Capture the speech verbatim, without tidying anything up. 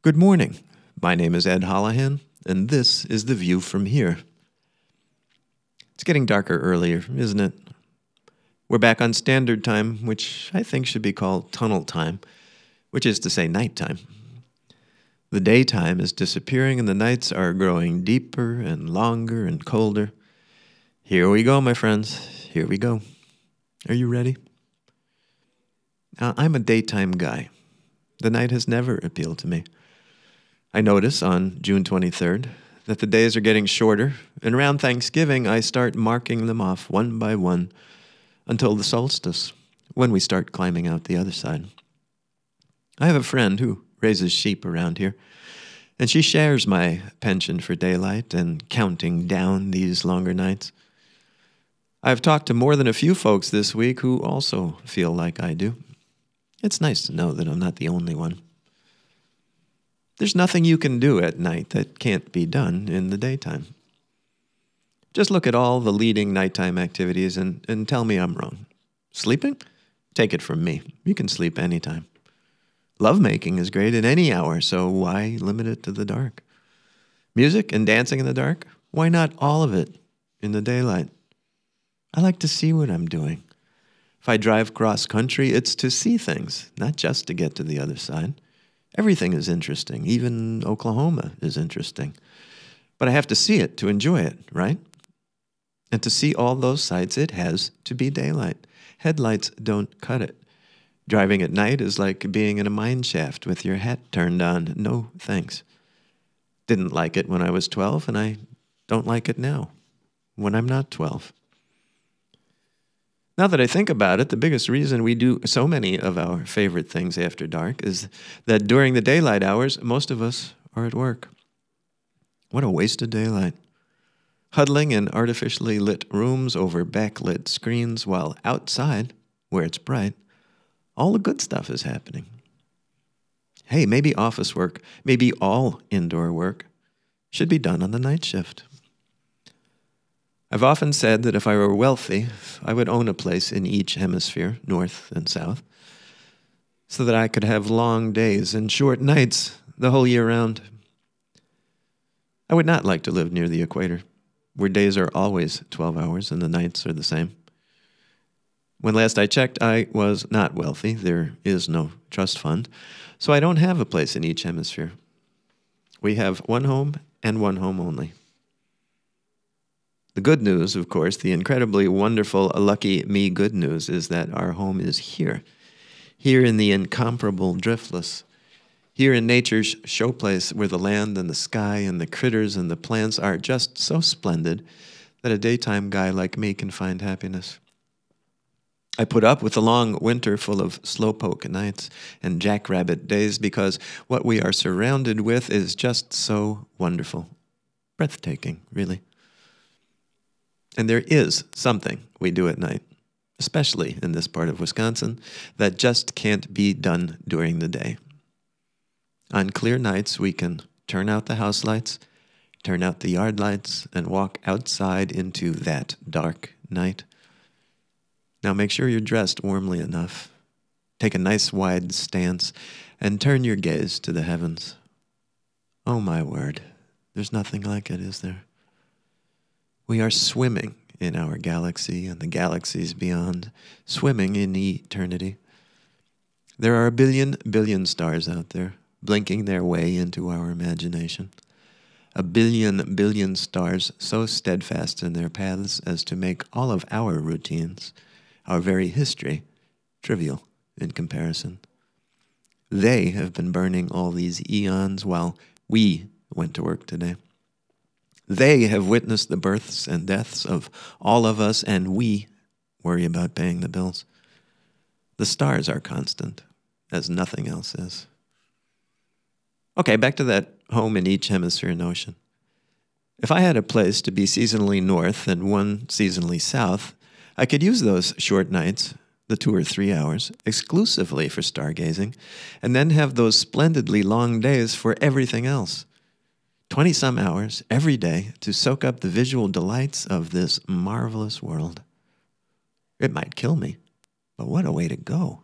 Good morning. My name is Ed Holohan, and this is The View from Here. It's getting darker earlier, isn't it? We're back on standard time, which I think should be called tunnel time, which is to say nighttime. The daytime is disappearing and the nights are growing deeper and longer and colder. Here we go, my friends. Here we go. Are you ready? Uh, I'm a daytime guy. The night has never appealed to me. I notice on June twenty-third that the days are getting shorter, and around Thanksgiving I start marking them off one by one until the solstice, when we start climbing out the other side. I have a friend who raises sheep around here, and she shares my penchant for daylight and counting down these longer nights. I've talked to more than a few folks this week who also feel like I do. It's nice to know that I'm not the only one. There's nothing you can do at night that can't be done in the daytime. Just look at all the leading nighttime activities and, and tell me I'm wrong. Sleeping? Take it from me. You can sleep anytime. Lovemaking is great at any hour, so why limit it to the dark? Music and dancing in the dark? Why not all of it in the daylight? I like to see what I'm doing. If I drive cross country, it's to see things, not just to get to the other side. Everything is interesting. Even Oklahoma is interesting. But I have to see it to enjoy it, right? And to see all those sights, it has to be daylight. Headlights don't cut it. Driving at night is like being in a mine shaft with your hat turned on. No thanks. Didn't like it when I was twelve, and I don't like it now, when I'm not twelve. Now that I think about it, the biggest reason we do so many of our favorite things after dark is that during the daylight hours, most of us are at work. What a waste of daylight. Huddling in artificially lit rooms over backlit screens while outside, where it's bright, all the good stuff is happening. Hey, maybe office work, maybe all indoor work, should be done on the night shift. I've often said that if I were wealthy, I would own a place in each hemisphere, north and south, so that I could have long days and short nights the whole year round. I would not like to live near the equator, where days are always twelve hours and the nights are the same. When last I checked, I was not wealthy. There is no trust fund, so I don't have a place in each hemisphere. We have one home and one home only. The good news, of course, the incredibly wonderful, lucky me good news, is that our home is here. Here in the incomparable Driftless. Here in nature's showplace where the land and the sky and the critters and the plants are just so splendid that a daytime guy like me can find happiness. I put up with the long winter full of slowpoke nights and jackrabbit days because what we are surrounded with is just so wonderful. Breathtaking, really. And there is something we do at night, especially in this part of Wisconsin, that just can't be done during the day. On clear nights, we can turn out the house lights, turn out the yard lights, and walk outside into that dark night. Now make sure you're dressed warmly enough. Take a nice wide stance and turn your gaze to the heavens. Oh my word, there's nothing like it, is there? We are swimming in our galaxy and the galaxies beyond, swimming in eternity. There are a billion billion stars out there, blinking their way into our imagination. A billion billion stars so steadfast in their paths as to make all of our routines, our very history, trivial in comparison. They have been burning all these eons while we went to work today. They have witnessed the births and deaths of all of us, and we worry about paying the bills. The stars are constant, as nothing else is. Okay, back to that home in each hemisphere notion. If I had a place to be seasonally north and one seasonally south, I could use those short nights, the two or three hours, exclusively for stargazing, and then have those splendidly long days for everything else. Twenty-some hours every day to soak up the visual delights of this marvelous world. It might kill me, but what a way to go.